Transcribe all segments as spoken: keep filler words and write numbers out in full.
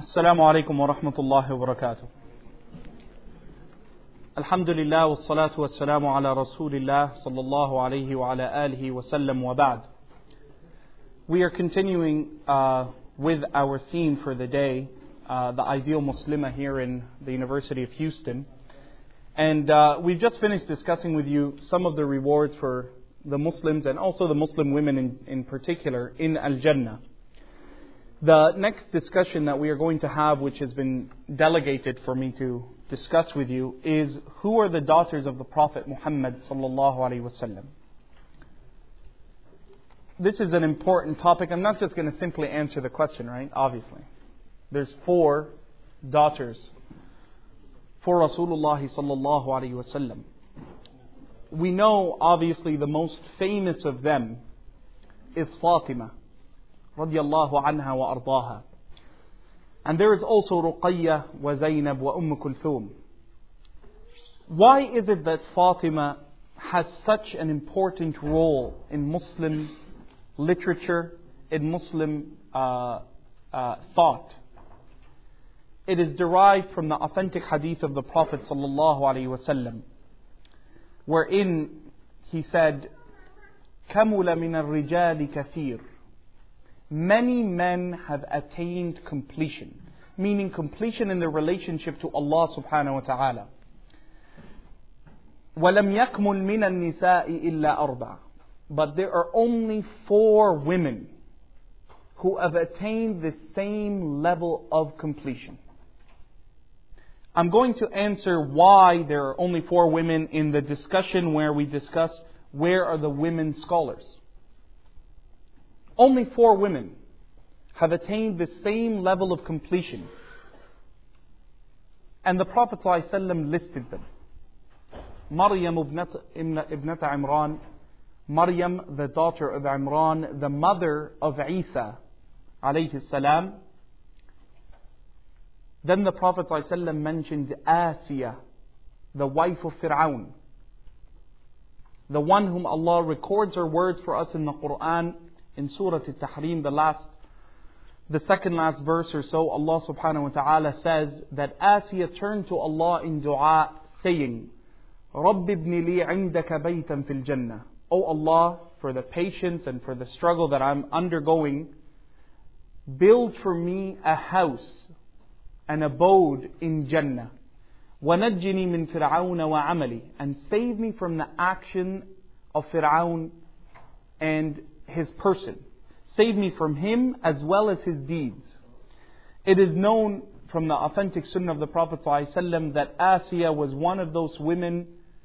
السلام عليكم ورحمة الله وبركاته. الحمد لله والصلاة والسلام على رسول الله صلى الله عليه وعلى آله وسلم وبعد. We are continuing uh, with our theme for the day, uh, the ideal Muslimah here in the University of Houston. And uh, we've just finished discussing with you some of the rewards for the Muslims and also the Muslim women in, in particular in Al-Jannah. The next discussion that we are going to have, which has been delegated for me to discuss with you, is who are the daughters of the Prophet Muhammad sallallahu alaihi wasallam. This is an important topic. I'm not just going to simply answer the question, right? Obviously. There's four daughters for Rasulullah sallallahu alaihi wasallam. We know, obviously, the most famous of them is Fatima radiyallahu anha wa ardaha. And there is also Ruqayya wa Zainab wa Umm Kulthum. Why is it that Fatima has such an important role in Muslim literature, in Muslim uh, uh, thought? It is derived from the authentic hadith of the Prophet sallallahu alaihi wasallam, wherein he said, كَمُلَ مِنَ الرِّجَالِ كَثِيرٌ. Many men have attained completion, meaning completion in their relationship to Allah subhanahu wa ta'ala. وَلَمْ يَكْمُلْ مِنَ النِّسَاءِ إِلَّا أَرْبَعٌ. But there are only four women who have attained the same level of completion. I'm going to answer why there are only four women in the discussion where we discuss where are the women scholars. Only four women have attained the same level of completion. And the Prophet ﷺ listed them. Maryam ibnat Imran, Maryam, the daughter of Imran, the mother of Isa alayhi salam. Then the Prophet ﷺ mentioned Asiya, the wife of Fir'aun, the one whom Allah records her words for us in the Quran. In Surah Al-Tahrim, the last, the second last verse or so, Allah subhanahu wa ta'ala says that Asiya turned to Allah in dua saying, رَبِّ ابْنِ لِي عِنْدَكَ بَيْتًا فِي الْجَنَّةِ. O Allah, for the patience and for the struggle that I'm undergoing, build for me a house, an abode in Jannah. وَنَجِّنِي مِنْ فِرْعَوْنَ وَعَمَلِي. And save me from the action of Fir'aun and his person. Save me from him as well as his deeds. It is known from the authentic sunnah of the Prophet ﷺ that Asiya was one of those women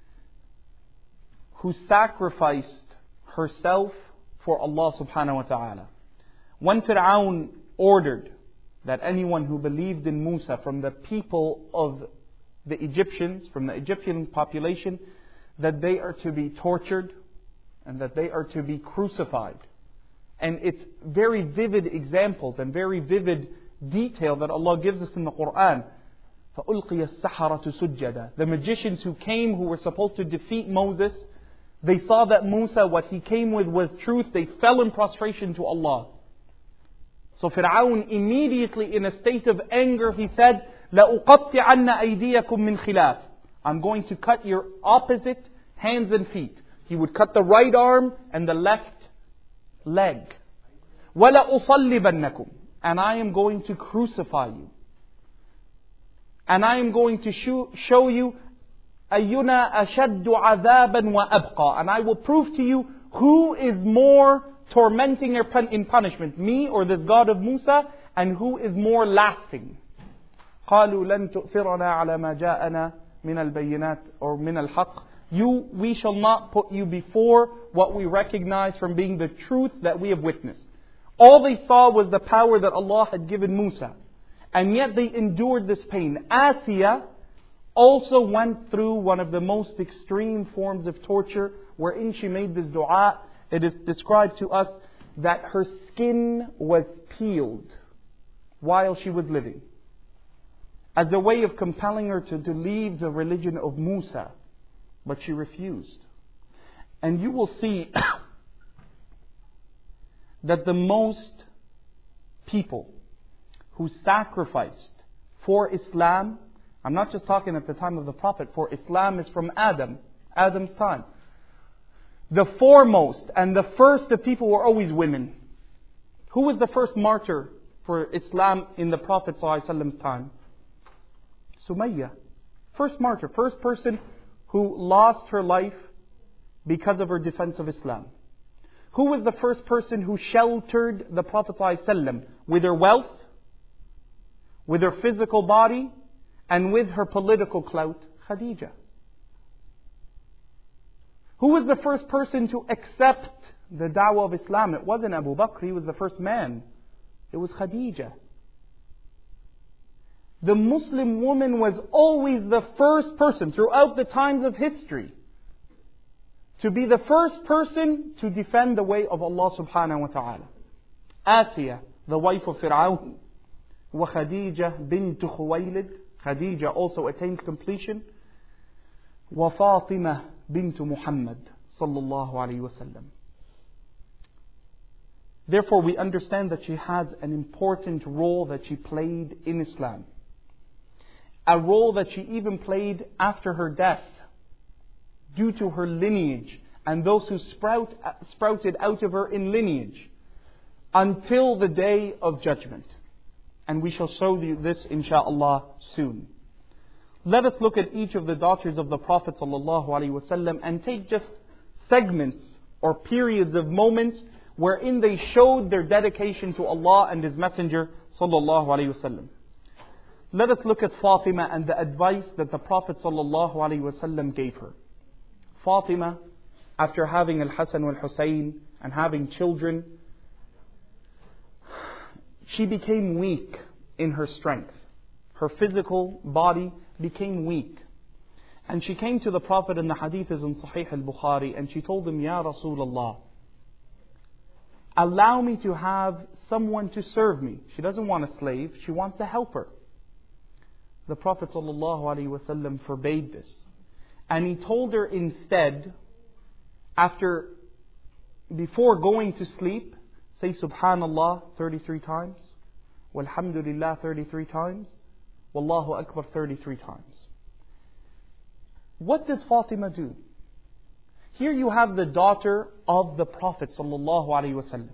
who sacrificed herself for Allah subhanahu wa ta'ala. When Fir'aun ordered that anyone who believed in Musa from the people of the Egyptians, from the Egyptian population, that they are to be tortured and that they are to be crucified. And it's very vivid examples and very vivid detail that Allah gives us in the Quran. فَأُلْقِيَ السَّحَرَةُ سُجَّدًا. The magicians who came, who were supposed to defeat Moses, they saw that Musa, what he came with was truth. They fell in prostration to Allah. So Fir'aun immediately, in a state of anger, he said, لَأُقَطِّعَنَّ أَيْدِيَكُمْ مِنْ خِلَافٍ. I'm going to cut your opposite hands and feet. He would cut the right arm and the left leg. وَلَأُصَلِّبَنَّكُمْ. And I am going to crucify you. And I am going to show, show you أَيُّنَا أَشَدُّ عَذَابًا وَأَبْقَى. And I will prove to you who is more tormenting in punishment, me or this God of Musa, and who is more lasting. قَالُوا لَن تُؤْثِرَنَا عَلَى مَا جَاءَنَا مِنَ الْبَيِّنَاتِ or مِنَ الْحَقِّ. You, we shall not put you before what we recognize from being the truth that we have witnessed. All they saw was the power that Allah had given Musa. And yet they endured this pain. Asiya also went through one of the most extreme forms of torture, wherein she made this dua. It is described to us that her skin was peeled while she was living, as a way of compelling her to, to leave the religion of Musa. But she refused. And you will see that the most people who sacrificed for Islam, I'm not just talking at the time of the Prophet, for Islam is from Adam, Adam's time. The foremost and the first of people were always women. Who was the first martyr for Islam in the Prophet ﷺ's time? Sumayyah. First martyr, first person who lost her life because of her defense of Islam. Who was the first person who sheltered the Prophet ﷺ with her wealth, with her physical body, and with her political clout? Khadija. Who was the first person to accept the da'wah of Islam? It wasn't Abu Bakr, he was the first man. It was Khadija. The Muslim woman was always the first person throughout the times of history to be the first person to defend the way of Allah subhanahu wa ta'ala. Asiya, the wife of Fir'aun, wa Khadija bint Khuwaylid. Khadija also attained completion. Wa Fatima bint Muhammad sallallahu alayhi wa sallam. Therefore, we understand that she has an important role that she played in Islam. A role that she even played after her death, due to her lineage and those who sprout, sprouted out of her in lineage, until the day of judgment. And we shall show you this insha'Allah soon. Let us look at each of the daughters of the Prophet ﷺ and take just segments or periods of moments wherein they showed their dedication to Allah and His Messenger ﷺ. Let us look at Fatima and the advice that the Prophet ﷺ gave her. Fatima, after having Al-Hasan wal-Husayn and having children, she became weak in her strength. Her physical body became weak. And she came to the Prophet, in the hadith is in Sahih al-Bukhari, and she told him, Ya Rasulullah, allow me to have someone to serve me. She doesn't want a slave, she wants a helper. The Prophet ﷺ forbade this. And he told her instead, after, before going to sleep, say Subhanallah thirty-three times, Walhamdulillah thirty-three times, Wallahu Akbar thirty-three times. What did Fatima do? Here you have the daughter of the Prophet ﷺ.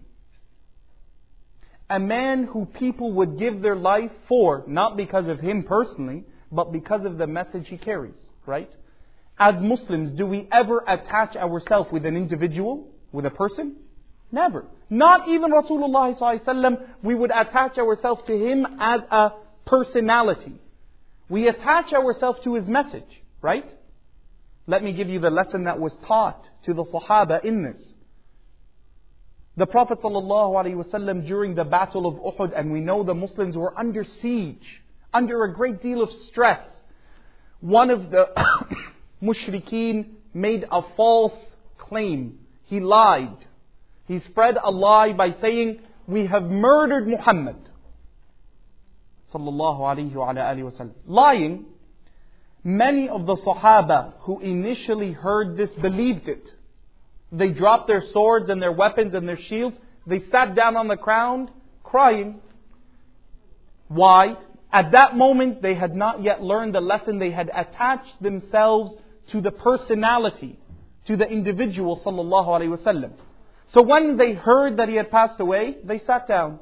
A man who people would give their life for, not because of him personally, but because of the message he carries, right? As Muslims, do we ever attach ourselves with an individual, with a person? Never. Not even Rasulullah ﷺ, we would attach ourselves to him as a personality. We attach ourselves to his message, right? Let me give you the lesson that was taught to the Sahaba in this. The Prophet ﷺ during the Battle of Uhud, and we know the Muslims were under siege, under a great deal of stress. One of the mushrikeen made a false claim. He lied. He spread a lie by saying, we have murdered Muhammad. Sallallahu alayhi wa alayhi wa sallam. Lying. Many of the Sahaba who initially heard this believed it. They dropped their swords and their weapons and their shields. They sat down on the ground crying. Why? At that moment they had not yet learned the lesson. They had attached themselves to the personality, to the individual sallallahu alaihi wasallam. So when they heard that he had passed away, they sat down.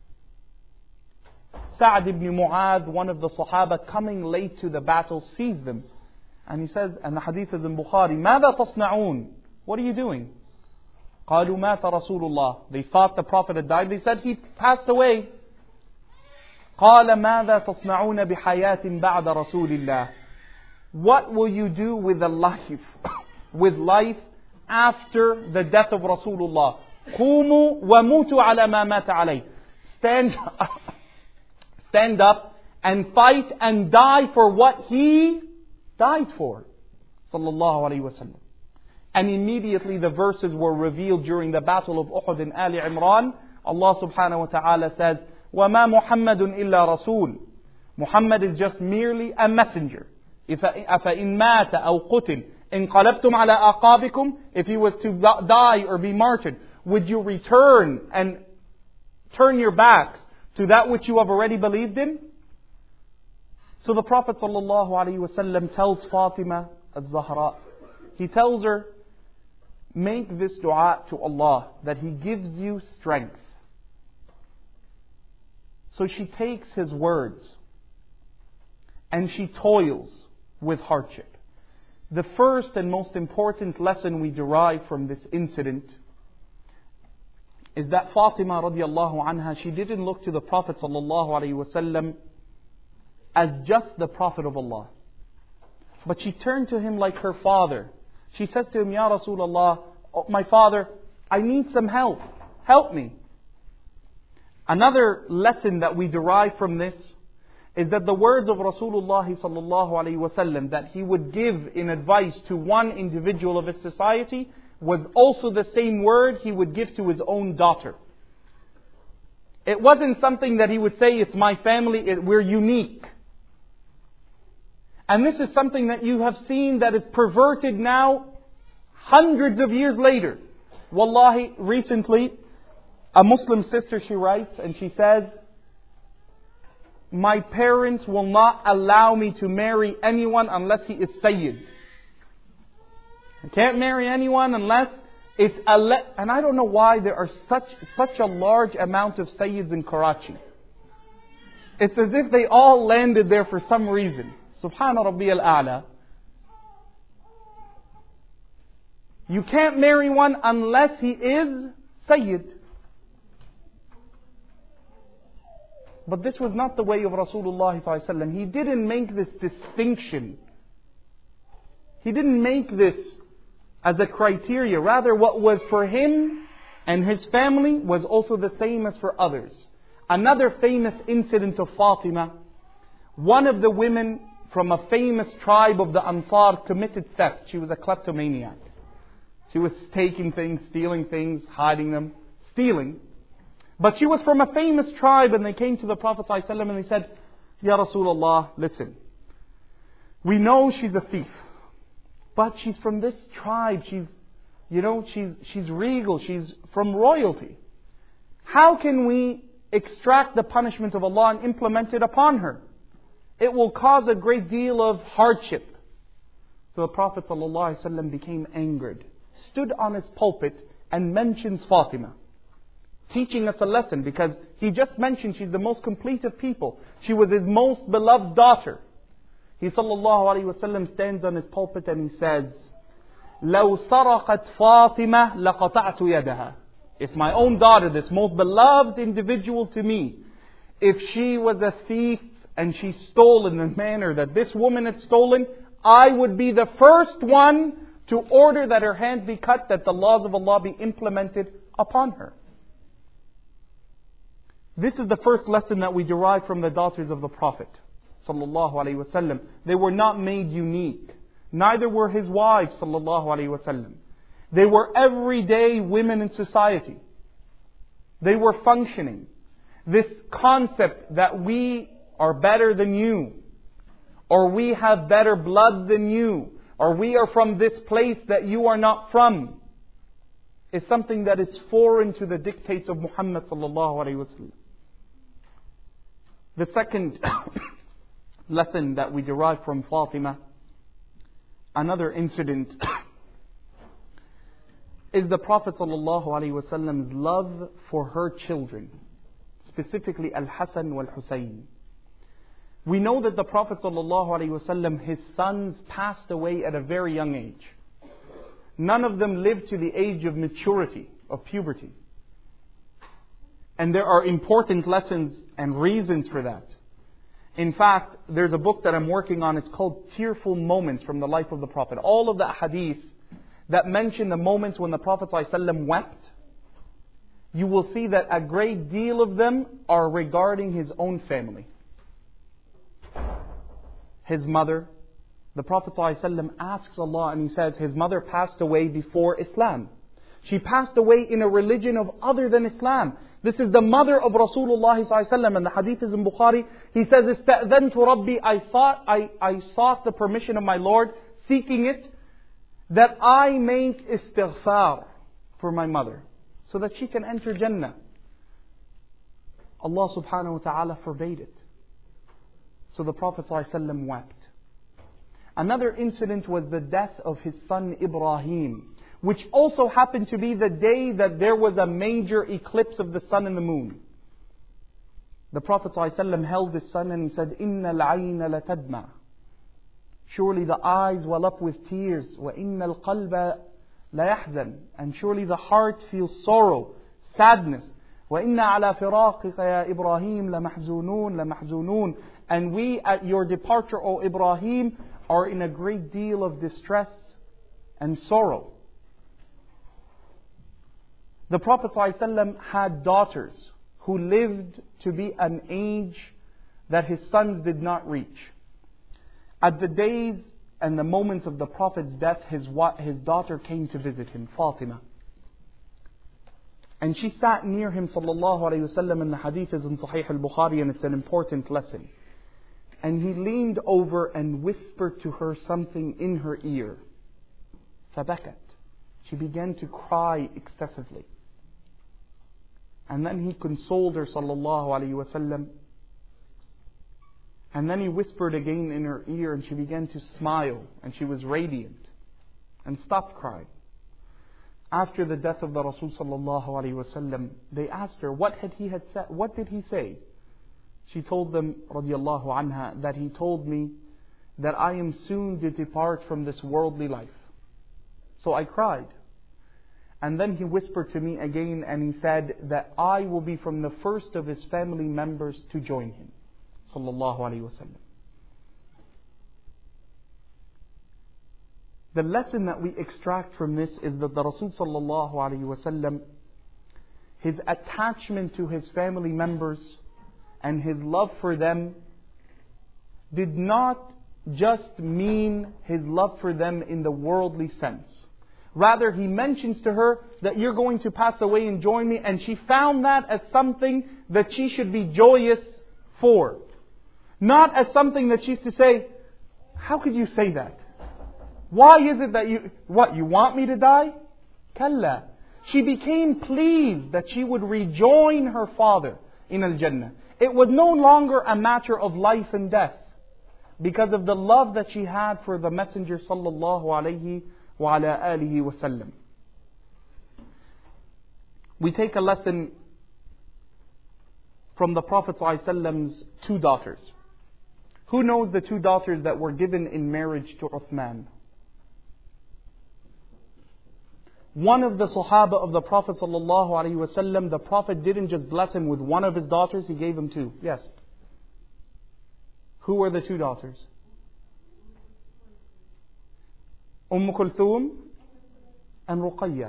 Sa'd ibn Mu'adh, one of the Sahaba, coming late to the battle, sees them. And he says, and the hadith is in Bukhari, ماذا تصنعون? What are you doing? قالوا مات رسول الله. They thought the Prophet had died. They said he passed away. قال ماذا تصنعون بحياة بعد رسول الله? What will you do with the life, with life after the death of Rasulullah? قوموا وموتوا على ما مات عليه. Stand up, stand up and fight and die for what he died for. Sallallahu alayhi wa sallam. And immediately the verses were revealed during the battle of Uhud in Ali Imran. Allah subhanahu wa ta'ala says, وَمَا مُحَمَّدٌ إِلَّا رَسُولٌ. Muhammad is just merely a messenger. أَفَإِن مَاتَ أَوْ قُتِلْ انقلبتم على أعقابكم. If he was to die or be martyred, would you return and turn your backs to that which you have already believed in? So the Prophet ﷺ tells Fatima al-Zahra, he tells her, make this dua to Allah, that He gives you strength. So she takes his words and she toils with hardship. The first and most important lesson we derive from this incident is that Fatima radiallahu anha, she didn't look to the Prophet sallallahu alaihi wasallam as just the Prophet of Allah, but she turned to him like her father. She says to him, Ya Rasulullah, oh, my father, I need some help. Help me. Another lesson that we derive from this is that the words of Rasulullah sallallahu alaihi wasallam that he would give in advice to one individual of his society was also the same word he would give to his own daughter. It wasn't something that he would say, it's my family, it, we're unique. And this is something that you have seen that is perverted now, hundreds of years later. Wallahi, recently, a Muslim sister, she writes, and she says, my parents will not allow me to marry anyone unless he is Sayyid. I can't marry anyone unless it's a... Le- and I don't know why there are such such a large amount of Sayyids in Karachi. It's as if they all landed there for some reason. Subhana Rabbi al-A'la. You can't marry one unless he is Sayyid. But this was not the way of Rasulullah sallallahu alaihi wasallam. He didn't make this distinction. He didn't make this as a criteria. Rather, what was for him and his family was also the same as for others. Another famous incident of Fatima. One of the women from a famous tribe of the Ansar committed theft. She was a kleptomaniac. She was taking things, stealing things, hiding them, stealing. But she was from a famous tribe, and they came to the Prophet ﷺ and they said, Ya Rasulullah, listen, we know she's a thief, but she's from this tribe. She's, you know, she's she's regal. She's from royalty. How can we extract the punishment of Allah and implement it upon her? It will cause a great deal of hardship. So the Prophet ﷺ became angered, stood on his pulpit and mentions Fatima, teaching us a lesson, because he just mentioned she's the most complete of people. She was his most beloved daughter. He sallallahu alayhi wasallam stands on his pulpit and he says, لَوْ سَرَقَتْ فَاطِمَةً لَقَطَعْتُ يَدَهَا. If my own daughter, this most beloved individual to me, if she was a thief and she stole in the manner that this woman had stolen, I would be the first one to order that her hand be cut, that the laws of Allah be implemented upon her. This is the first lesson that we derive from the daughters of the Prophet sallallahu alaihi wasallam. They were not made unique. Neither were his wives sallallahu alaihi wasallam. They were everyday women in society. They were functioning. This concept that we are better than you, or we have better blood than you, or we are from this place that you are not from, is something that is foreign to the dictates of Muhammad sallallahu alaihi wasallam. The second lesson that we derive from Fatima, another incident, is the Prophet sallallahu alaihi wasallam's love for her children, specifically Al-Hasan wal-Husayn. We know that the Prophet sallallahu alaihi wasallam, his sons passed away at a very young age. None of them lived to the age of maturity, of puberty. And there are important lessons and reasons for that. In fact, there's a book that I'm working on. It's called Tearful Moments from the Life of the Prophet. All of the hadith that mention the moments when the Prophet ﷺ wept, you will see that a great deal of them are regarding his own family. His mother. The Prophet ﷺ asks Allah and he says his mother passed away before Islam. She passed away in a religion of other than Islam. This is the mother of Rasulullah sallallahu alaihi wasallam, and the hadith is in Bukhari. He says, "Ista'dhantu Rabbi, I thought I, I sought the permission of my Lord, seeking it, that I make istighfar for my mother, so that she can enter Jannah." Allah subhanahu wa ta'ala forbade it. So the Prophet ﷺ wept. Another incident was the death of his son Ibrahim, which also happened to be the day that there was a major eclipse of the sun and the moon. The Prophet ﷺ held his son and he said, إِنَّ الْعَيْنَ لَتَدْمَعُ. Surely the eyes well up with tears. وَإِنَّ الْقَلْبَ لَيَحْزَنُ. And surely the heart feels sorrow, sadness. وَإِنَّ عَلَى فِرَاقِكَ يَا إِبْرَاهِيمَ لَمَحْزُونُونَ لَمَحْزُونُونَ. And we at your departure, O Ibrahim, are in a great deal of distress and sorrow. The Prophet ﷺ had daughters who lived to be an age that his sons did not reach. At the days and the moments of the Prophet's death, his, his daughter came to visit him, Fatima. And she sat near him, sallallahu alayhi wasallam, and the hadith is in Sahih al-Bukhari, and it's an important lesson. And he leaned over and whispered to her something in her ear. فَبَكَتْ. She began to cry excessively. And then he consoled her, sallallahu alayhi wasallam. And then he whispered again in her ear, and she began to smile, and she was radiant, and stopped crying. After the death of the Rasul sallallahu alaihi wasallam, they asked her, what had he had said? What did he say? She told them, radiyallahu anha, that he told me that I am soon to depart from this worldly life. So I cried. And then he whispered to me again, and he said that I will be from the first of his family members to join him. Sallallahu alaihi wasallam. The lesson that we extract from this is that the Rasul sallallahu alaihi wasallam, his attachment to his family members and his love for them did not just mean his love for them in the worldly sense. Rather, he mentions to her that you're going to pass away and join me, and she found that as something that she should be joyous for. Not as something that she used to say, how could you say that? Why is it that you, what, you want me to die? Kalla. She became pleased that she would rejoin her father in Al-Jannah. It was no longer a matter of life and death, because of the love that she had for the Messenger sallallahu alayhi wa ala alihi wa sallam. We take a lesson from the Prophet sallallahu alayhi wa sallam's two daughters. Who knows the two daughters that were given in marriage to Uthman? One of the Sahaba of the Prophet sallallahu alaihi wasallam, the Prophet didn't just bless him with one of his daughters, he gave him two. Yes. Who were the two daughters? Umm Kulthum and Ruqayya.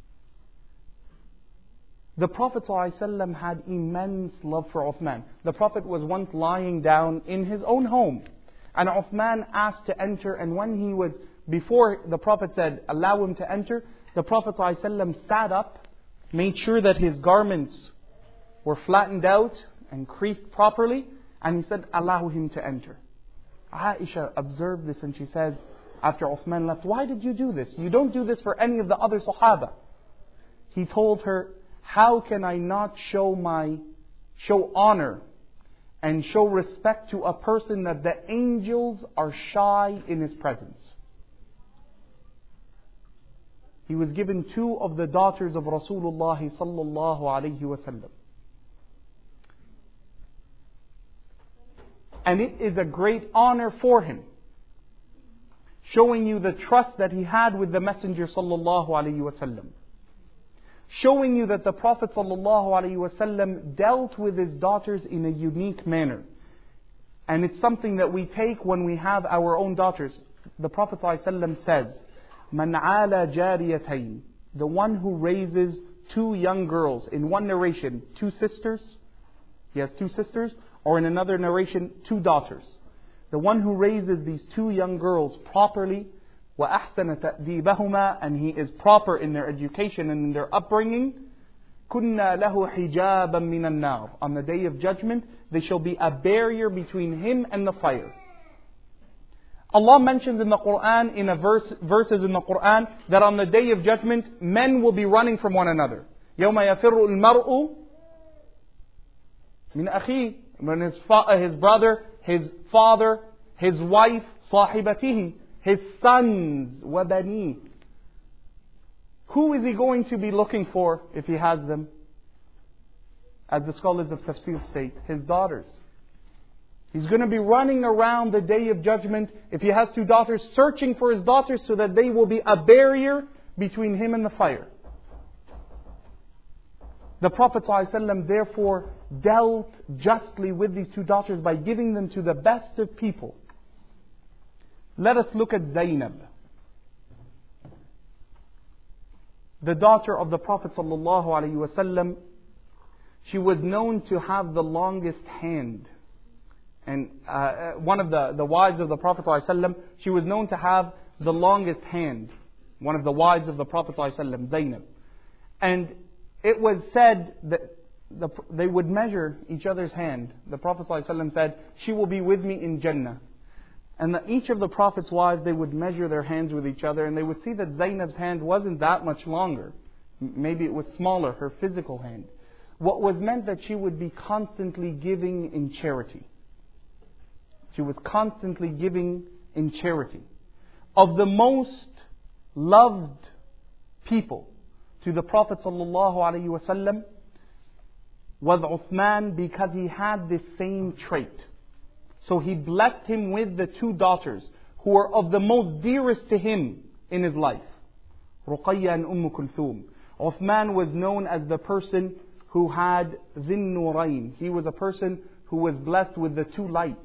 The Prophet ﷺ had immense love for Uthman. The Prophet was once lying down in his own home, and Uthman asked to enter, and when he was, before the Prophet said, allow him to enter, the Prophet ﷺ sat up, made sure that his garments were flattened out and creased properly, and he said, allow him to enter. Aisha observed this, and she says, after Uthman left, why did you do this? You don't do this for any of the other Sahaba. He told her, how can I not show my, show honor and show respect to a person that the angels are shy in his presence? He was given two of the daughters of Rasulullah sallallahu alaihi wasallam. And it is a great honor for him, showing you the trust that he had with the Messenger sallallahu alaihi wasallam. Showing you that the Prophet ﷺ dealt with his daughters in a unique manner. And it's something that we take when we have our own daughters. The Prophet ﷺ says, "Man ala jariyatayn," the one who raises two young girls. In one narration, two sisters. He has two sisters. Or in another narration, two daughters. The one who raises these two young girls properly, وَأَحْسَنَ تَأْدِيبَهُمَا, and he is proper in their education and in their upbringing, كُنَّا لَهُ حِجَابًا مِنَ النَّارِ. On the day of judgment, there shall be a barrier between him and the fire. Allah mentions in the Quran, in a verse, verses in the Quran, that on the day of judgment, men will be running from one another. يَوْمَ يَفِرُّ الْمَرْءُ min akhi, when his, fa- his brother, his father, his wife, صاحبته, his sons, وبنيه. Who is he going to be looking for if he has them? As the scholars of tafsir state, his daughters. He's going to be running around the day of judgment, if he has two daughters, searching for his daughters so that they will be a barrier between him and the fire. The Prophet ﷺ therefore dealt justly with these two daughters by giving them to the best of people. Let us look at Zainab, the daughter of the Prophet ﷺ. She was known to have the longest hand. And uh, one of the, the wives of the Prophet ﷺ, she was known to have the longest hand. One of the wives of the Prophet ﷺ, Zainab. And it was said that the, they would measure each other's hand. The Prophet ﷺ said, she will be with me in Jannah. And that each of the Prophet's wives, they would measure their hands with each other, and they would see that Zainab's hand wasn't that much longer. Maybe it was smaller, her physical hand. What was meant that she would be constantly giving in charity. She was constantly giving in charity. Of the most loved people to the Prophet ﷺ was Uthman, because he had this same trait. So he blessed him with the two daughters who were of the most dearest to him in his life, Ruqayya and Umm Kulthum. Uthman was known as the person who had Dhin Nurayn. He was a person who was blessed with the two lights.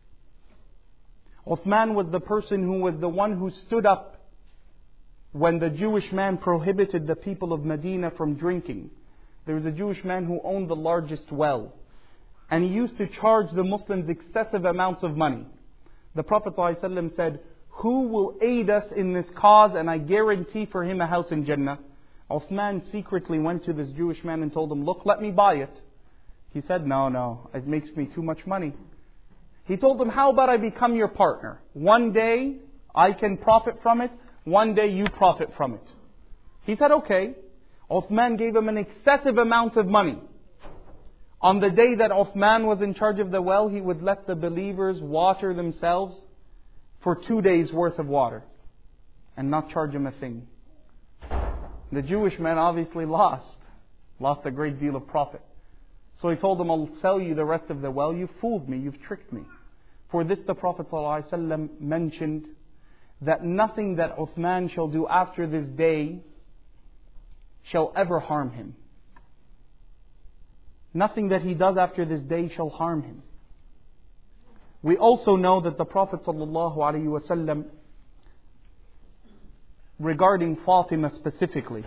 Uthman was the person who was the one who stood up when the Jewish man prohibited the people of Medina from drinking. There was a Jewish man who owned the largest well, and he used to charge the Muslims excessive amounts of money. The Prophet ﷺ said, who will aid us in this cause, and I guarantee for him a house in Jannah? Uthman secretly went to this Jewish man and told him, look, let me buy it. He said, no, no, it makes me too much money. He told him, how about I become your partner? One day I can profit from it, one day you profit from it. He said, okay. Uthman gave him an excessive amount of money. On the day that Uthman was in charge of the well, he would let the believers water themselves for two days worth of water and not charge him a thing. The Jewish man obviously lost, lost a great deal of profit. So he told them, I'll sell you the rest of the well. You fooled me, you've tricked me. For this the Prophet ﷺ mentioned that nothing that Uthman shall do after this day shall ever harm him. Nothing that he does after this day shall harm him. We also know that the Prophet ﷺ, regarding Fatima specifically,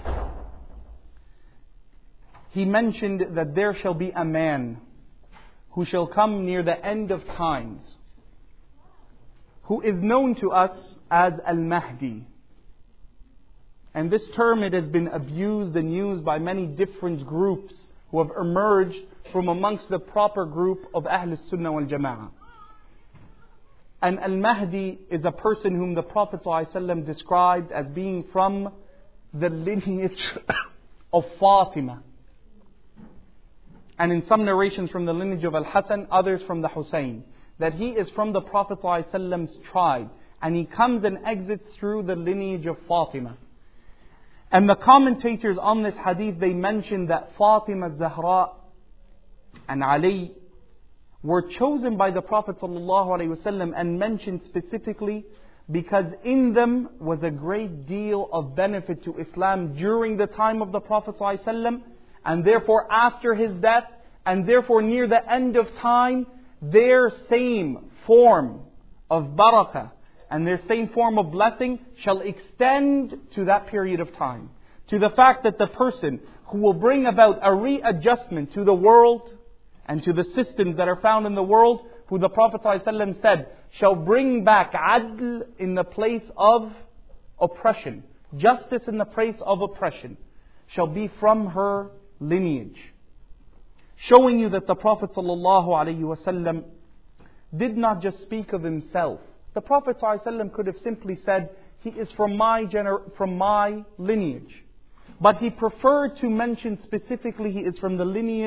he mentioned that there shall be a man who shall come near the end of times, who is known to us as Al-Mahdi. And this term, it has been abused and used by many different groups who have emerged from amongst the proper group of Ahl Sunnah wal Jama'ah. And Al-Mahdi is a person whom the Prophet ﷺ described as being from the lineage of Fatima. And in some narrations from the lineage of Al-Hasan, others from the Hussein. That he is from the Prophet ﷺ's tribe. And he comes and exits through the lineage of Fatima. And the commentators on this hadith, they mention that Fatima Zahra and Ali were chosen by the Prophet ﷺ and mentioned specifically because in them was a great deal of benefit to Islam during the time of the Prophet ﷺ, and therefore after his death, and therefore near the end of time, their same form of barakah and their same form of blessing shall extend to that period of time. To the fact that the person who will bring about a readjustment to the world and to the systems that are found in the world, who the Prophet ﷺ said, shall bring back adl in the place of oppression, justice in the place of oppression, shall be from her lineage. Showing you that the Prophet ﷺ did not just speak of himself. The Prophet ﷺ could have simply said, he is from my gener- from my lineage. But he preferred to mention specifically he is from the lineage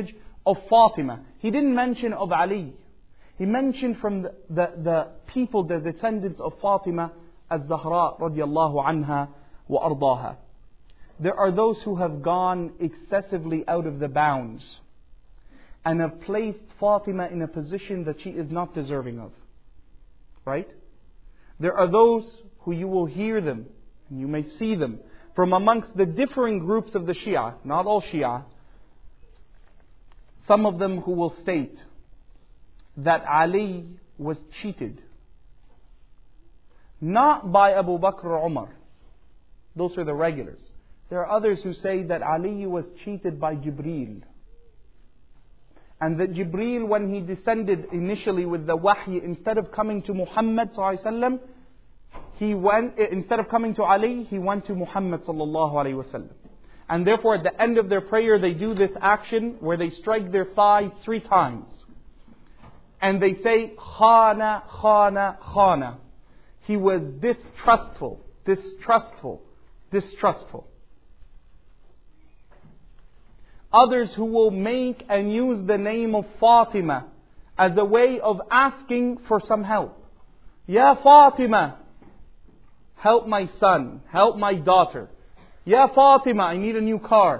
of Fatima. He didn't mention of Ali. He mentioned from the, the, the people, the descendants of Fatima az-Zahra radiyallahu anha wa ardaha. There are those who have gone excessively out of the bounds and have placed Fatima in a position that she is not deserving of. Right? There are those who you will hear them, and you may see them, from amongst the differing groups of the Shia, not all Shia, some of them who will state that Ali was cheated. Not by Abu Bakr or Umar. Those are the regulars. There are others who say that Ali was cheated by Jibreel. And that Jibreel, when he descended initially with the wahy, instead of coming to Muhammad sallallahu alaihi wasallam, he went, instead of coming to Ali, he went to Muhammad sallallahu alaihi wasallam. And therefore at the end of their prayer they do this action where they strike their thigh three times. And they say, Khana, Khana, Khana. He was distrustful, distrustful, distrustful. Others who will make and use the name of Fatima as a way of asking for some help. Ya Fatima, help my son, help my daughter. Ya Fatima, I need a new car.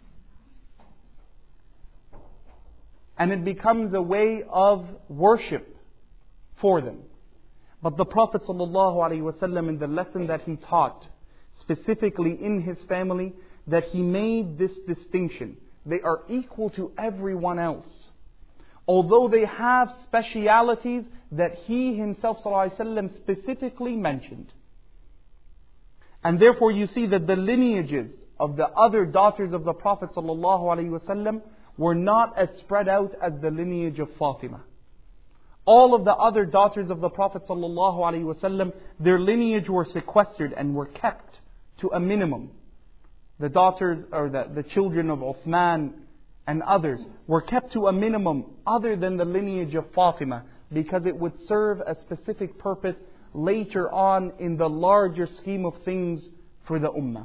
And it becomes a way of worship for them. But the Prophet ﷺ, in the lesson that he taught, specifically in his family, that he made this distinction. They are equal to everyone else. Although they have specialities that he himself ﷺ specifically mentioned. And therefore you see that the lineages of the other daughters of the Prophet ﷺ were not as spread out as the lineage of Fatima. All of the other daughters of the Prophet ﷺ, their lineage were sequestered and were kept to a minimum. The daughters or the, the children of Uthman and others were kept to a minimum other than the lineage of Fatima, because it would serve a specific purpose later on in the larger scheme of things for the Ummah.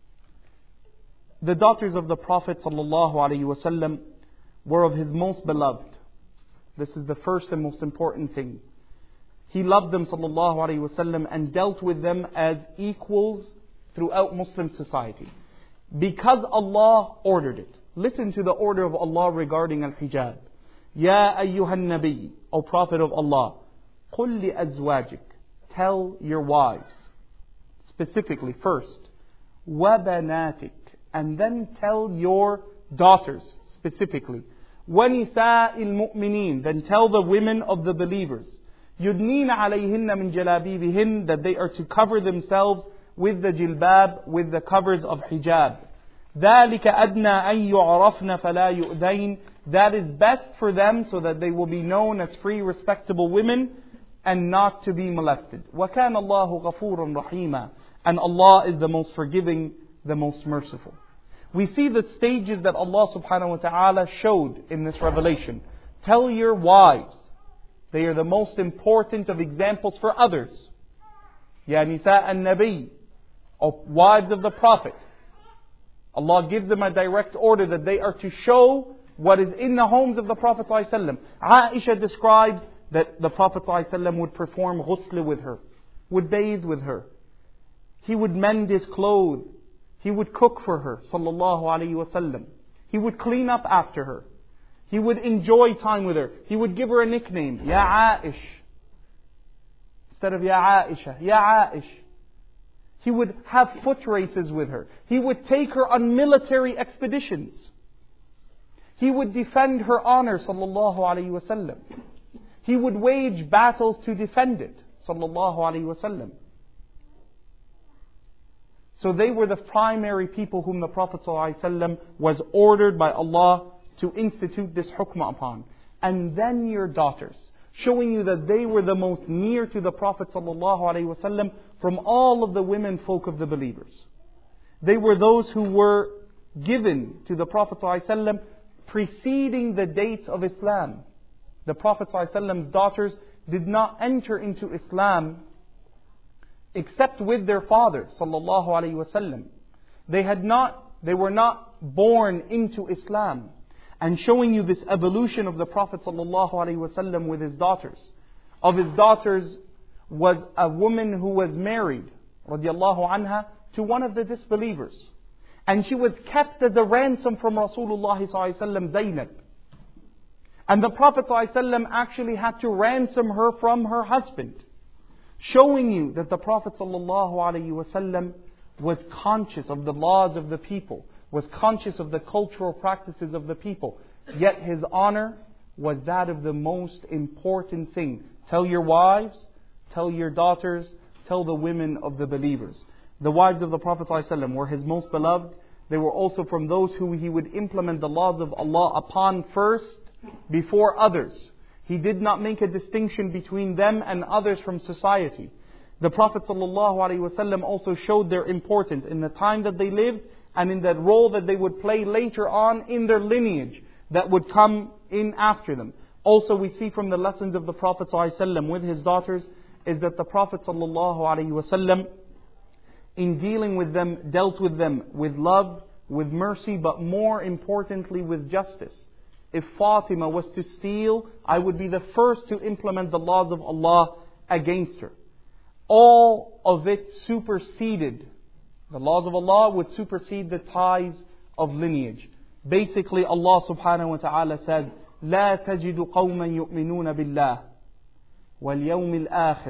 The daughters of the Prophet ﷺ were of his most beloved. This is the first and most important thing. He loved them ﷺ and dealt with them as equals throughout Muslim society. Because Allah ordered it. Listen to the order of Allah regarding al-hijab. Ya ayyuhan nabi, O Prophet of Allah, قل لأزواجك, tell your wives. Specifically first, وبناتك, and then tell your daughters specifically. وَنِسَاءِ الْمُؤْمِنِينَ, then tell the women of the believers. يُدْنِينَ عَلَيْهِنَّ مِنْ جَلَابِيبِهِنَّ, that they are to cover themselves with the jilbab, with the covers of hijab. ذَلِكَ أَدْنَى أَن يُعْرَفْنَ فَلَا يُؤْذَيْنَ, that is best for them so that they will be known as free, respectable women and not to be molested. وَكَانَ اللَّهُ غَفُورًا رَحِيمًا, and Allah is the most forgiving, the most merciful. We see the stages that Allah subhanahu wa ta'ala showed in this revelation. Tell your wives. They are the most important of examples for others. Ya nisa an-nabi, O wives of the Prophet. Allah gives them a direct order that they are to show what is in the homes of the Prophet ﷺ. Aisha describes that the Prophet ﷺ would perform ghusl with her, would bathe with her. He would mend his clothes. He would cook for her, sallallahu alaihi wasallam. He would clean up after her. He would enjoy time with her. He would give her a nickname, Ya Aish. Instead of Ya Aisha, Ya Aish. He would have foot races with her. He would take her on military expeditions. He would defend her honor, sallallahu alaihi wasallam. He would wage battles to defend it, sallallahu alaihi wasallam. So they were the primary people whom the Prophet ﷺ was ordered by Allah to institute this hukmah upon. And then your daughters, showing you that they were the most near to the Prophet ﷺ from all of the women folk of the believers. They were those who were given to the Prophet ﷺ preceding the dates of Islam. The Prophet ﷺ's daughters did not enter into Islam except with their father, sallallahu alaihi wasallam. They had not, they were not born into Islam. and showing you this evolution of the Prophet ﷺ with his daughters. Of his daughters was a woman who was married, radiallahu anha, to one of the disbelievers. And she was kept as a ransom from Rasulullah ﷺ, Zaynab. And the Prophet ﷺ actually had to ransom her from her husband. Showing you that the Prophet ﷺ was conscious of the laws of the people, was conscious of the cultural practices of the people. Yet his honor was that of the most important thing. Tell your wives, tell your daughters, tell the women of the believers. The wives of the Prophet ﷺ were his most beloved. They were also from those who he would implement the laws of Allah upon first, before others. He did not make a distinction between them and others from society. The Prophet ﷺ also showed their importance in the time that they lived and in that role that they would play later on in their lineage that would come in after them. Also we see from the lessons of the Prophet ﷺ with his daughters is that the Prophet ﷺ in dealing with them dealt with them with love, with mercy, but more importantly with justice. If Fatima was to steal, I would be the first to implement the laws of Allah against her. All of it superseded. The laws of Allah would supersede the ties of lineage. Basically, Allah subhanahu wa ta'ala said, لا تجد قوما يؤمنون بالله واليوم الآخر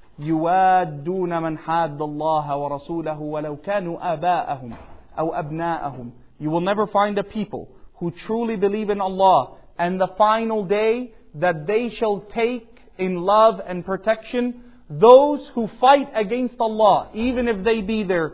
يوادون من حاد الله ورسوله ولو كانوا آباءهم أو أبناءهم. You will never find a people who truly believe in Allah and the final day that they shall take in love and protection those who fight against Allah, even if they be their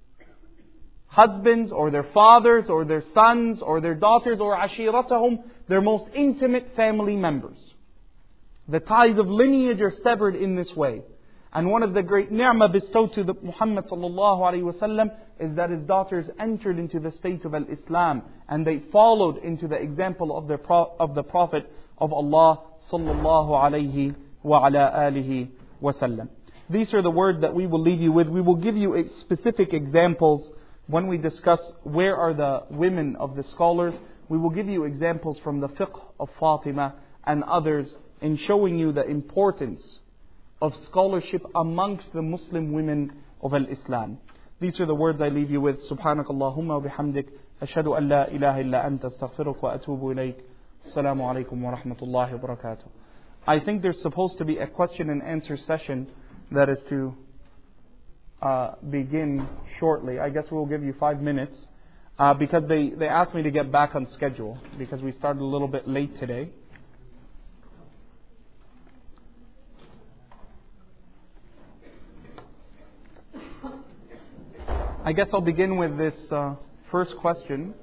husbands or their fathers or their sons or their daughters or ashiratahum, their most intimate family members. The ties of lineage are severed in this way. And one of the great ni'mah bestowed to the Muhammad sallallahu alaihi wasallam is that his daughters entered into the state of al-Islam and they followed into the example of the of the Prophet of Allah sallallahu alaihi wa ala alihi wasallam. These are the words that we will leave you with. We will give you specific examples when we discuss where are the women of the scholars. We will give you examples from the fiqh of Fatima and others in showing you the importance of scholarship amongst the Muslim women of al-Islam. These are the words I leave you with. Subhanakallahumma wa bihamdik. Ashhadu an la ilaha illa anta astaghfiruka wa atubu ilayk. Assalamu alaikum wa rahmatullahi wa barakatuh. I think there's supposed to be a question and answer session that is to uh, begin shortly. I guess we'll give you five minutes uh, because they, they asked me to get back on schedule because we started a little bit late today. I guess I'll begin with this uh, first question.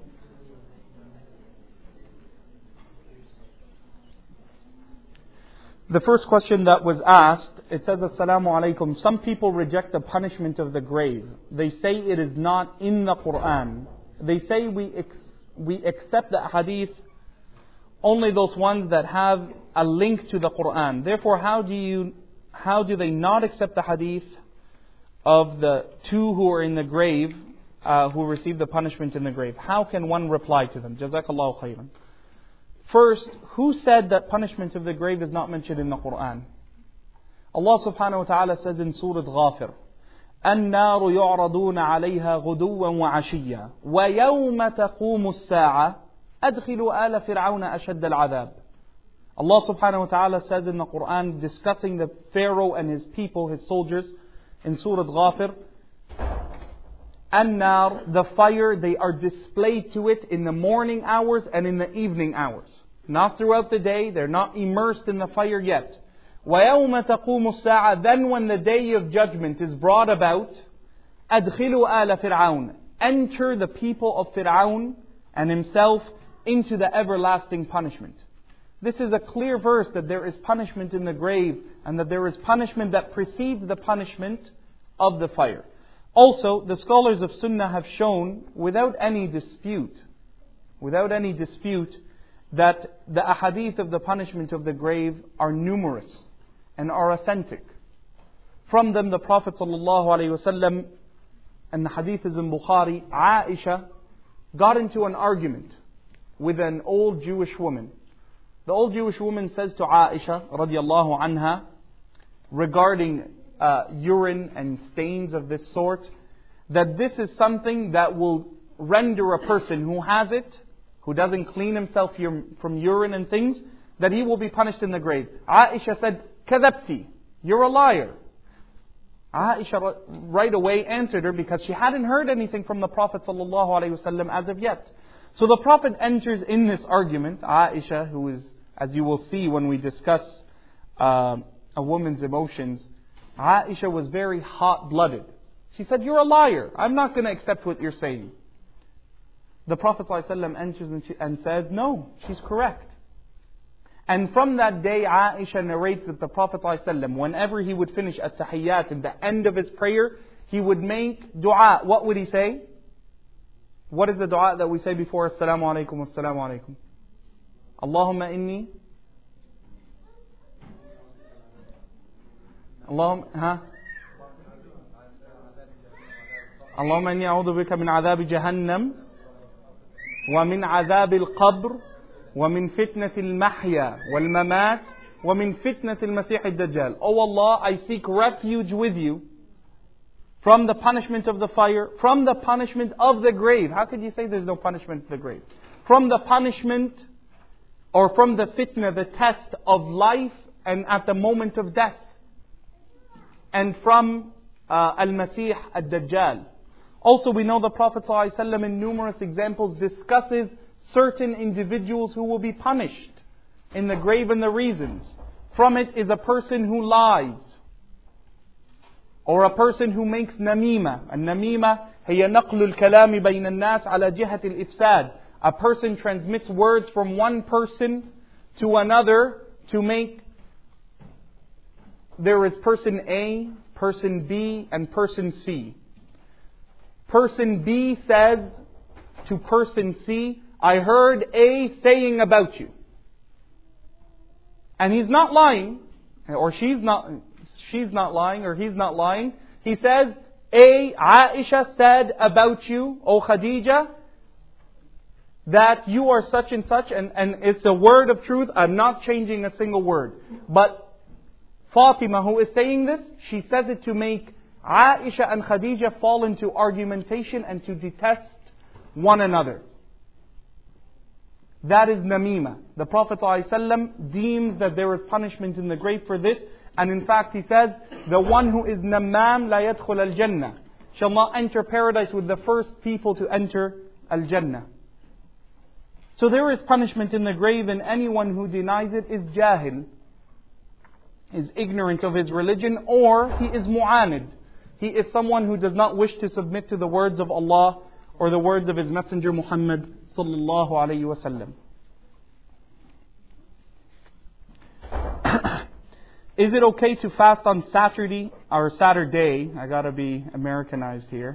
The first question that was asked, it says, Assalamu alaikum. Some people reject the punishment of the grave. They say it is not in the Quran. They say we ex- we accept the hadith only those ones that have a link to the Quran. Therefore, how do you how do they not accept the hadith of the two who are in the grave, uh, who received the punishment in the grave? How can one reply to them? Jazakallahu khairan. First, who said that punishment of the grave is not mentioned in the Quran? Allah subhanahu wa ta'ala says in Surah Ghafir, النار يعرضون عليها غدوا وعشيا ويوم تقوم الساعة أدخلوا آل فرعون أشد العذاب. Allah subhanahu wa ta'ala says in the Quran, discussing the Pharaoh and his people, his soldiers, in Surah Ghafir, An-nar, the fire, they are displayed to it in the morning hours and in the evening hours. Not throughout the day, they're not immersed in the fire yet. وَيَوْمَ تَقُومُ السَّاعَةِ, then when the day of judgment is brought about, أَدْخِلُوا آلَ فِرْعَوْنَ, enter the people of Fir'aun and himself into the everlasting punishment. This is a clear verse that there is punishment in the grave and that there is punishment that precedes the punishment of the fire. Also, the scholars of Sunnah have shown without any dispute, without any dispute, that the ahadith of the punishment of the grave are numerous and are authentic. From them, the Prophet ﷺ, and the hadith is in Bukhari, Aisha got into an argument with an old Jewish woman. The old Jewish woman says to Aisha radiallahu anha regarding uh, urine and stains of this sort, that this is something that will render a person who has it, who doesn't clean himself from urine and things, that he will be punished in the grave. Aisha said, "Kadhabti, you're a liar." Aisha right away answered her because she hadn't heard anything from the Prophet ﷺ as of yet. So the Prophet enters in this argument. Aisha, who is, as you will see when we discuss uh, a woman's emotions, Aisha was very hot-blooded. She said, "You're a liar. I'm not going to accept what you're saying." The Prophet ﷺ enters and says, "No, she's correct." And from that day, Aisha narrates that the Prophet ﷺ, whenever he would finish at-tahiyyat, at the end of his prayer, he would make dua. What would he say? What is the dua that we say before Assalamu alaikum, Assalamu alaikum? Allahumma inni. Allahumma, huh? Allahumma inni a'udhu bika min adhabi jahannam wa min adhabi al-qabr وَمِن فِتْنَةِ الْمَحْيَا وَالْمَمَاتِ وَمِن فِتْنَةِ الْمَسِيحِ الدَّجَّالِ. Oh Allah, I seek refuge with you from the punishment of the fire, from the punishment of the grave. How could you say there's no punishment of the grave? From the punishment, or from the fitna, the test of life and at the moment of death. And from uh, Al-Masih Ad-Dajjal. Also we know the Prophet ﷺ in numerous examples discusses certain individuals who will be punished in the grave, and the reasons. From it is a person who lies, or a person who makes namima. And namima هي نقل الكلام بين الناس على جهة الإفساد. A person transmits words from one person to another to make. There is person A, person B, and person C. Person B says to person C, "I heard A saying about you." And he's not lying, or she's not, she's not lying, or he's not lying. He says, "A, Aisha said about you, O Khadija, that you are such and such," and, and it's a word of truth. I'm not changing a single word. But Fatima, who is saying this, she says it to make Aisha and Khadija fall into argumentation and to detest one another. That is namima. The Prophet ﷺ deems that there is punishment in the grave for this. And in fact he says, the one who is namam la yadkhul al-jannah shall not enter paradise with the first people to enter al-jannah. So there is punishment in the grave, and anyone who denies it is jahil, is ignorant of his religion, or he is mu'anid. He is someone who does not wish to submit to the words of Allah or the words of His Messenger Muhammad sallallahu alayhi wa sallam. Is it okay to fast on Saturday or Saturday? I gotta be Americanized here.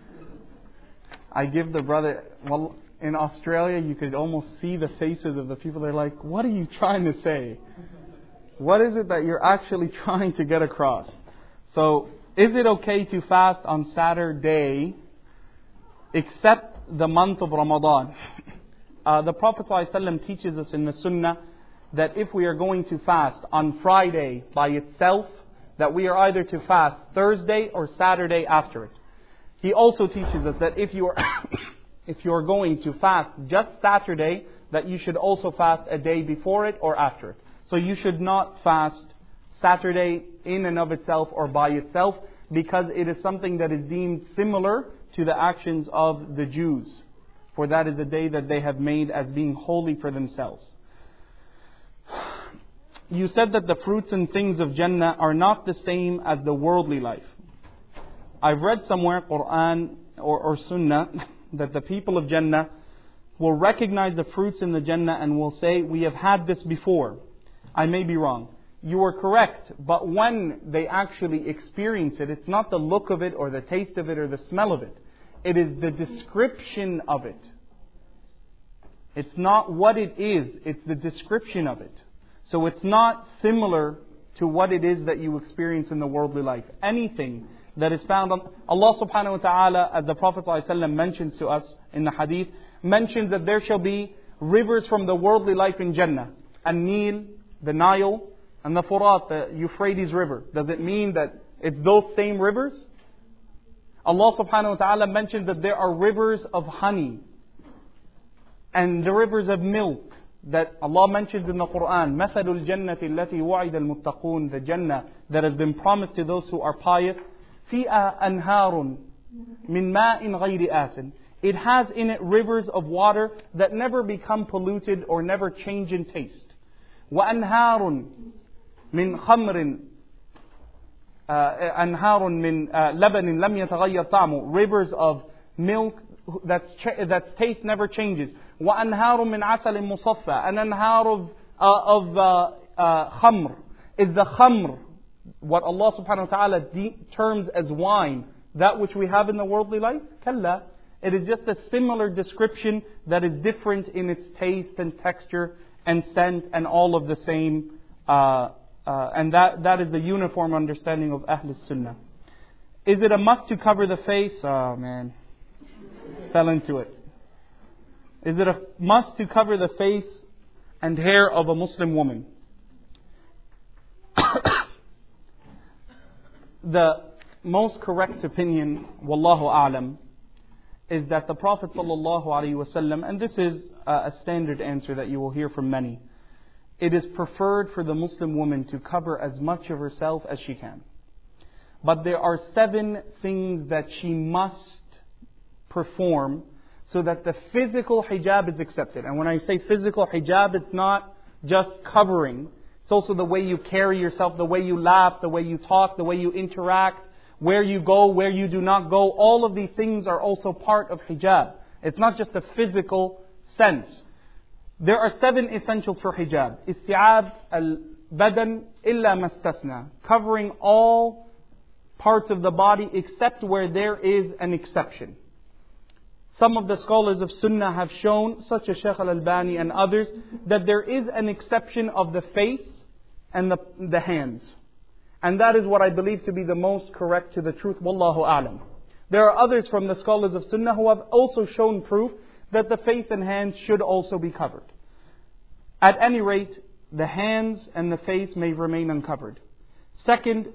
I give the brother, well, in Australia you could almost see the faces of the people. They're like, "What are you trying to say? What is it that you're actually trying to get across?" So, is it okay to fast on Saturday except the month of Ramadan? Uh, the Prophet ﷺ teaches us in the Sunnah that if we are going to fast on Friday by itself, that we are either to fast Thursday or Saturday after it. He also teaches us that if you are if you are going to fast just Saturday, that you should also fast a day before it or after it. So you should not fast Saturday in and of itself or by itself, because it is something that is deemed similar to the actions of the Jews. For that is a day that they have made as being holy for themselves. You said that the fruits and things of Jannah are not the same as the worldly life. I've read somewhere, Quran or, or Sunnah, that the people of Jannah will recognize the fruits in the Jannah and will say, "We have had this before." I may be wrong. You are correct, but when they actually experience it, it's not the look of it or the taste of it or the smell of it. It is the description of it. It's not what it is, it's the description of it. So it's not similar to what it is that you experience in the worldly life. Anything that is found on Allah subhanahu wa ta'ala, as the Prophet ﷺ mentions to us in the hadith, mentions that there shall be rivers from the worldly life in Jannah. An-Nil, the Nile, and the Furat, the Euphrates River. Does it mean that it's those same rivers? Allah subhanahu wa ta'ala mentioned that there are rivers of honey and the rivers of milk that Allah mentions in the Quran. مَثَلُ الْجَنَّةِ الَّتِي وَعِدَ الْمُتَّقُونَ, the Jannah that has been promised to those who are pious. فِيهَا أَنْهَارٌ مِنْ مَاءٍ غَيْرِ آسٍ. It has in it rivers of water that never become polluted or never change in taste. وَأَنْهَارٌ مِنْ خَمْرٍ أنهار من لبن لم يتغير طعمه, rivers of milk that's that's taste never changes. وأنهار من عسل مصفى, an anhar of uh, of uh, uh, khamr. Is the khamr what Allah subhanahu wa ta'ala de- terms as wine that which we have in the worldly life? Kalla. It is just a similar description that is different in its taste and texture and scent and all of the same. Uh, Uh, and that, that is the uniform understanding of Ahl Sunnah. Is it a must to cover the face? Oh man, fell into it. Is it a must to cover the face and hair of a Muslim woman? The most correct opinion, Wallahu A'lam, is that the Prophet Sallallahu Alaihi Wasallam, and this is a standard answer that you will hear from many, it is preferred for the Muslim woman to cover as much of herself as she can. But there are seven things that she must perform so that the physical hijab is accepted. And when I say physical hijab, it's not just covering. It's also the way you carry yourself, the way you laugh, the way you talk, the way you interact, where you go, where you do not go. All of these things are also part of hijab. It's not just a physical sense. There are seven essentials for hijab. Isti'ab al-badan illa mastasna. Covering all parts of the body except where there is an exception. Some of the scholars of Sunnah have shown, such as Shaykh al-Albani and others, that there is an exception of the face and the, the hands. And that is what I believe to be the most correct to the truth. Wallahu a'lam. There are others from the scholars of Sunnah who have also shown proof that the face and hands should also be covered. At any rate, the hands and the face may remain uncovered. Second,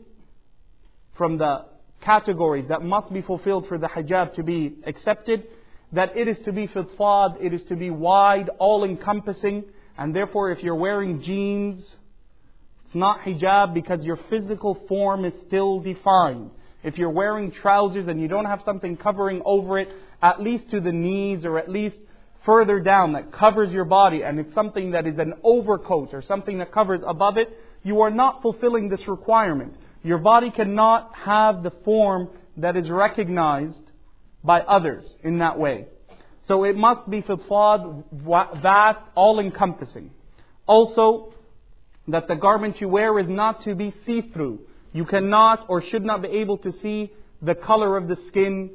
from the categories that must be fulfilled for the hijab to be accepted, that it is to be fidfad, it is to be wide, all-encompassing, and therefore if you're wearing jeans, it's not hijab because your physical form is still defined. If you're wearing trousers and you don't have something covering over it, at least to the knees or at least further down that covers your body, and it's something that is an overcoat or something that covers above it, you are not fulfilling this requirement. Your body cannot have the form that is recognized by others in that way. So it must be fidfad, vast, all-encompassing. Also, that the garment you wear is not to be see-through. You cannot or should not be able to see the color of the skin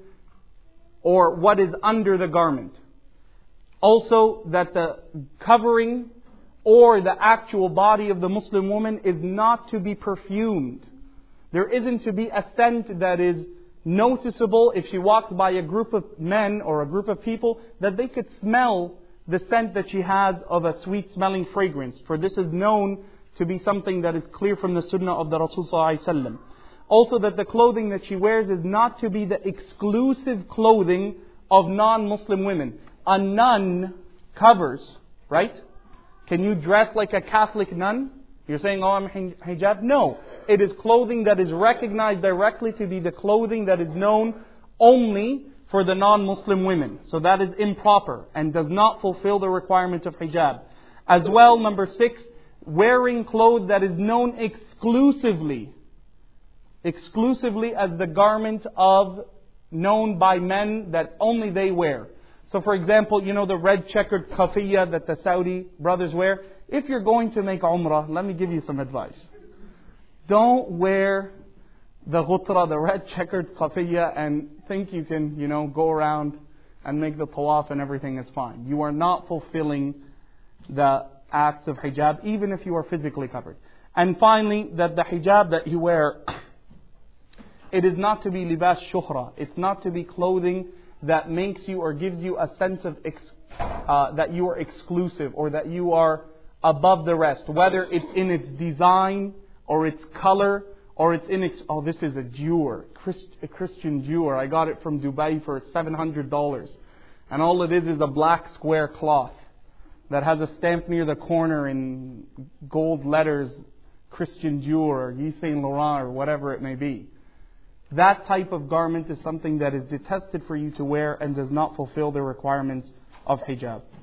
or what is under the garment. Also, that the covering or the actual body of the Muslim woman is not to be perfumed. There isn't to be a scent that is noticeable if she walks by a group of men or a group of people, that they could smell the scent that she has of a sweet smelling fragrance. For this is known to be something that is clear from the sunnah of the Rasul sallallahu alaihi wasallam. Also, that the clothing that she wears is not to be the exclusive clothing of non-Muslim women. A nun covers, right? Can you dress like a Catholic nun? You're saying, oh, I'm hijab? No. It is clothing that is recognized directly to be the clothing that is known only for the non-Muslim women. So that is improper and does not fulfill the requirement of hijab. As well, number six, wearing clothes that is known exclusively, exclusively as the garment of, known by men that only they wear. So for example, you know the red checkered kafiyya that the Saudi brothers wear? If you're going to make umrah, let me give you some advice. Don't wear the ghutra, the red checkered kafiyya, and think you can, you know, go around and make the tawaf and everything is fine. You are not fulfilling the acts of hijab, even if you are physically covered. And finally, that the hijab that you wear, it is not to be libas shuhra. It's not to be clothing that makes you or gives you a sense of ex, uh, that you are exclusive or that you are above the rest, whether it's in its design or its color or it's in its, oh, this is a jeweler, Christ, a Christian jeweler. I got it from Dubai for seven hundred dollars. And all it is is a black square cloth that has a stamp near the corner in gold letters, Christian jeweler, or Yves Saint Laurent, or whatever it may be. That type of garment is something that is detested for you to wear and does not fulfill the requirements of hijab.